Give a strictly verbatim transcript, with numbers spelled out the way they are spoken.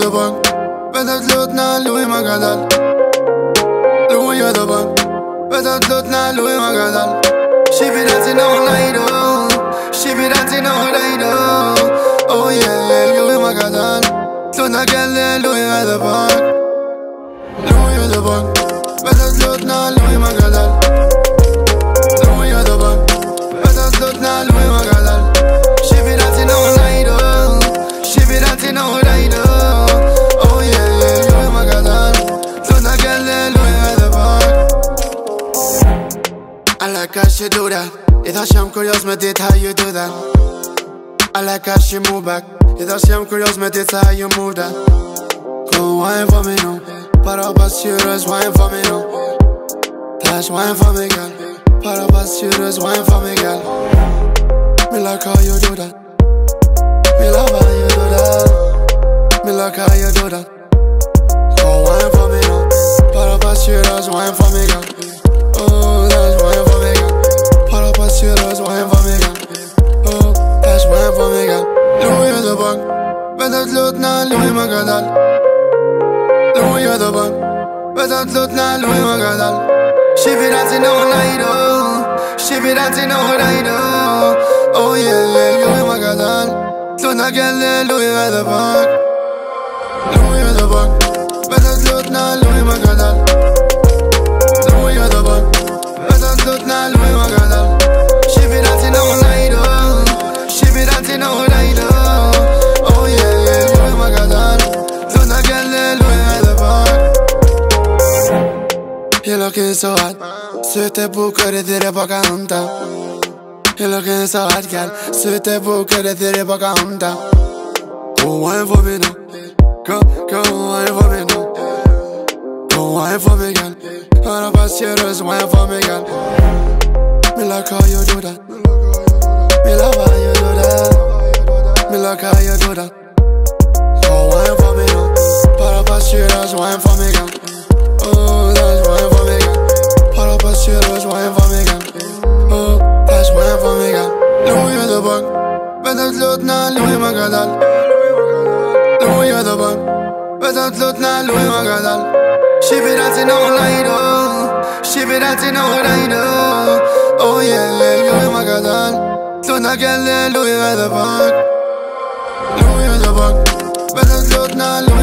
de bank. Vedem slutna lui Magadal. Lui de bank. Vedem slutna lui Magadal. She be dancing all night, oh. She be dancing all night, oh. Oh yeah, yeah, lui Magadal. Slutna kelle lui de bank. Lui de bank. Vedem slutna lui Magadal. Lui de bank. Vedem slutna lui Magadal. She be dancing all night, oh. She be dancing all night, oh. Oh yeah, yeah, lui Magadal. Slutna kelle lui de bank. I like how she do that. It does I'm curious, me did how you do that. I like how she move back. It does I'm curious, me did how you move that. Go wine for me now. Para up as serious, wine for me now. Flash wine for me, girl. Para up as serious, wine for me, girl. Me like how you do that. Me love how you do that. Me like how you do that. Go wine for me now. Para up as serious, wine for me, girl. Oh, that's wine for me, girl. Para up as serious, wine for me, girl. Oh, that's wine for me, girl. Louis de bank. Vedem slutna lui Magadal. Louis de bank. Vedem slutna lui Magadal. She be dancing all night, oh. She be dancing all night, oh. Oh yeah, yeah, Louis Magadal. Slutna kelle lui de bank. Louis de bank. Vedem slutna lui Magadal. Louis de bank. Vedem slutna lui Magadal. She be dancing all night, oh. She be dancing all night, oh. Oh yeah, yeah, Louis Magadal. Slutna kelle lui de bank. You're looking so hot. Söte bokare tere bakanta. You're looking so hot, girl. Söte bokare tere bakanta. Go wine for me now. Go, go wine for me now. Go wine for me, girl. All of us serious, wine for me, girl. Me like how you do that. Me love how you do that. Me like how you do that. Go wine for me now. All of us serious, wine for me, girl. Oh, that's wine for me, girl. All of us serious, wine for me, girl. Oh, that's wine for me, girl. Louis de bank. Vedem slutna lui Magadal. Louis de bank. Vedem slutna lui Magadal. She be dancing all night, oh. She be dancing all night, oh. Oh yeah, yeah, Louis Magadal. Slutna kelle lui de bank. Louis de bank. Vedem slutna lui